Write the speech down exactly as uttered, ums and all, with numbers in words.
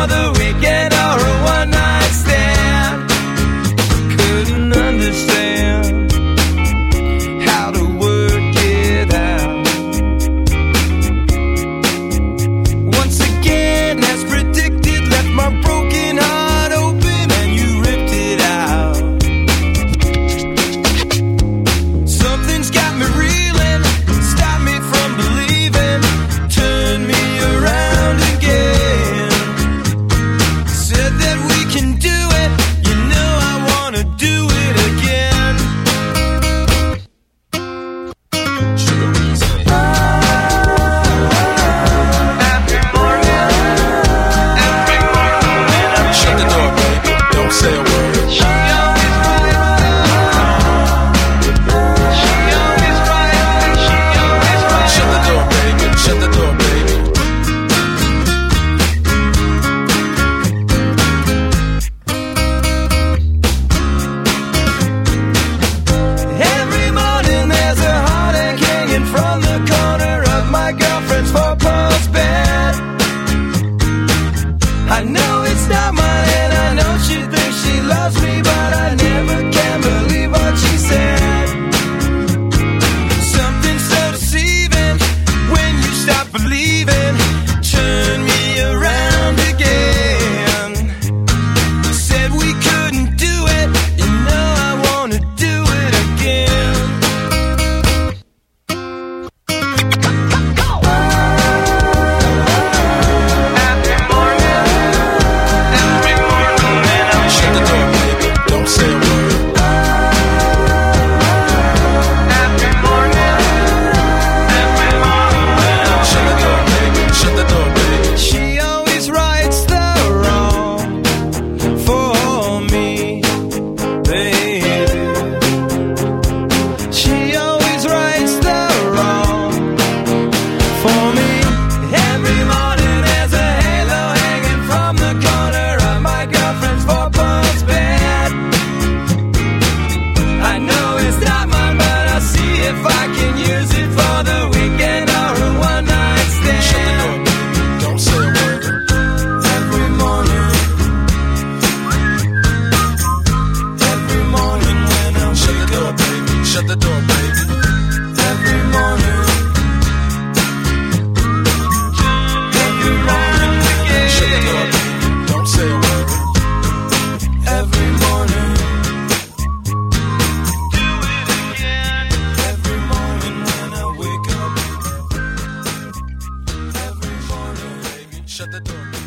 for the weekend or a one night stand. Couldn't understand how to work it out. Once again, as predicted, left my broken heart open and you ripped it out. Something's got me reeling, stop me from believing, turn me around again. Said that we can do it, you know I wanna do it again. Sugar Weezy. Every morning, every morning when I'm shut the door, baby, don't say a word. She always right, she always right, she always right. Shut the door, baby, shut the door, baby. Every morning there's a heartache hanging from the corner of my girlfriend's four-post bed. I know it's not mine and I know she thinks she loves me, but I never can believe what she said. Something so deceiving when you stop believing, turn me around again. Said we couldn't do it, you know I wanna do it again. Every morning, every morning when I'm shut the door, baby, don't say a word. Every morning, every morning when I'm shut the door, baby, shut the door, baby. She always rights the wrong for me, baby. She always rights the wrong for me. Every morning there's a halo hanging from the corner of my girlfriend's four-post bed. I know it's not mine, but I'll see if I can use it for the weekend or a one night stand. Shut the door, baby, don't say a word. Every morning, every morning when I'm shut the door, baby, shut the door, baby. Every morning, every morning again. Shut the door, baby, don't say a word. Every morning, do it again. Every morning when I wake up, every morning, baby, shut the door, baby.